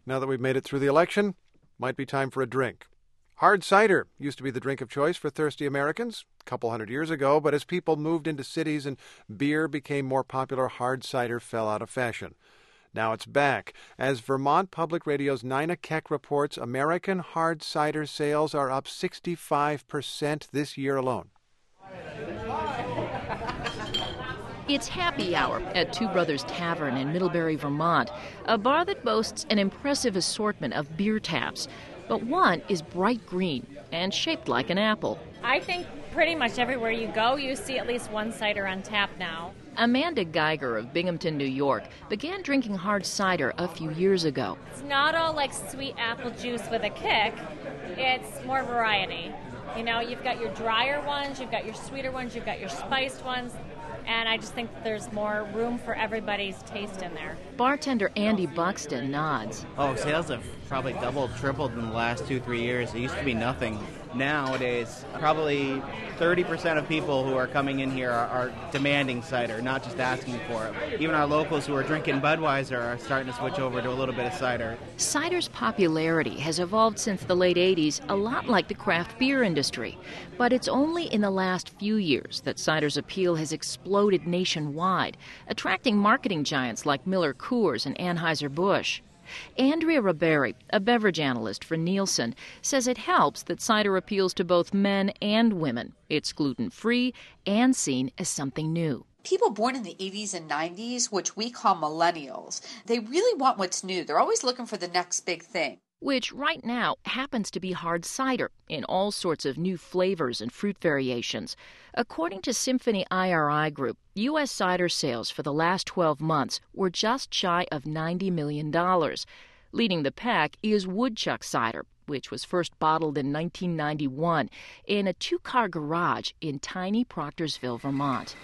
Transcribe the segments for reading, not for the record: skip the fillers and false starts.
Now that we've made it through the election, might be time for a drink. Hard cider used to be the drink of choice for thirsty Americans a couple hundred years ago, but as people moved into cities and beer became more popular, hard cider fell out of fashion. Now it's back. As Vermont Public Radio's Nina Keck reports, American hard cider sales are up 65% this year alone. It's happy hour at Two Brothers Tavern in Middlebury, Vermont, a bar that boasts an impressive assortment of beer taps. But one is bright green and shaped like an apple. I think pretty much everywhere you go, you see at least one cider on tap now. Amanda Geiger of Binghamton, New York, began drinking hard cider a few years ago. It's not all like sweet apple juice with a kick. It's more variety. You know, you've got your drier ones, you've got your sweeter ones, you've got your spiced ones. And I just think there's more room for everybody's taste in there. Bartender Andy Buxton nods. Oh, sales have probably doubled, tripled in the last 2-3 years. It used to be nothing. Nowadays, probably 30% of people who are coming in here are demanding cider, not just asking for it. Even our locals who are drinking Budweiser are starting to switch over to a little bit of cider. Cider's popularity has evolved since the late 80s, a lot like the craft beer industry. But it's only in the last few years that cider's appeal has exploded nationwide, attracting marketing giants like Miller Coors and Anheuser-Busch. Andrea Ribery, a beverage analyst for Nielsen, says it helps that cider appeals to both men and women. It's gluten-free and seen as something new. People born in the 80s and 90s, which we call millennials, they really want what's new. They're always looking for the next big thing. Which right now happens to be hard cider in all sorts of new flavors and fruit variations. According to Symphony IRI Group, U.S. cider sales for the last 12 months were just shy of $90 million. Leading the pack is Woodchuck cider, which was first bottled in 1991 in a two-car garage in tiny Proctorsville, Vermont.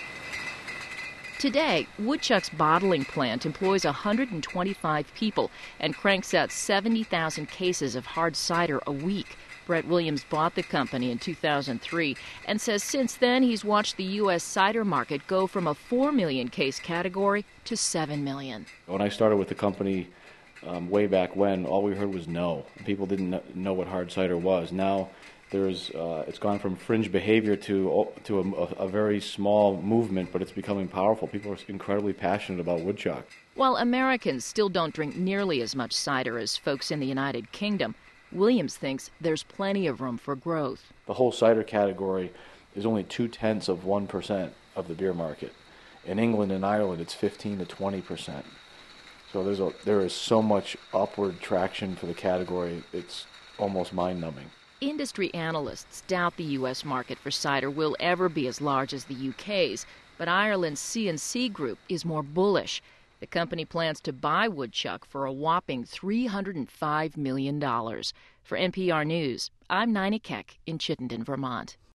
Today, Woodchuck's bottling plant employs 125 people and cranks out 70,000 cases of hard cider a week. Brett Williams bought the company in 2003 and says since then he's watched the U.S. cider market go from a 4 million case category to 7 million. When I started with the company way back when, all we heard was no. People didn't know what hard cider was. Now it's gone from fringe behavior to a very small movement, but it's becoming powerful. People are incredibly passionate about Woodchuck. While Americans still don't drink nearly as much cider as folks in the United Kingdom, Williams thinks there's plenty of room for growth. The whole cider category is only 0.2% of the beer market. In England and Ireland, it's 15 to 20%. So there is so much upward traction for the category, it's almost mind-numbing. Industry analysts doubt the U.S. market for cider will ever be as large as the U.K.'s, but Ireland's C&C Group is more bullish. The company plans to buy Woodchuck for a whopping $305 million. For NPR News, I'm Nina Keck in Chittenden, Vermont.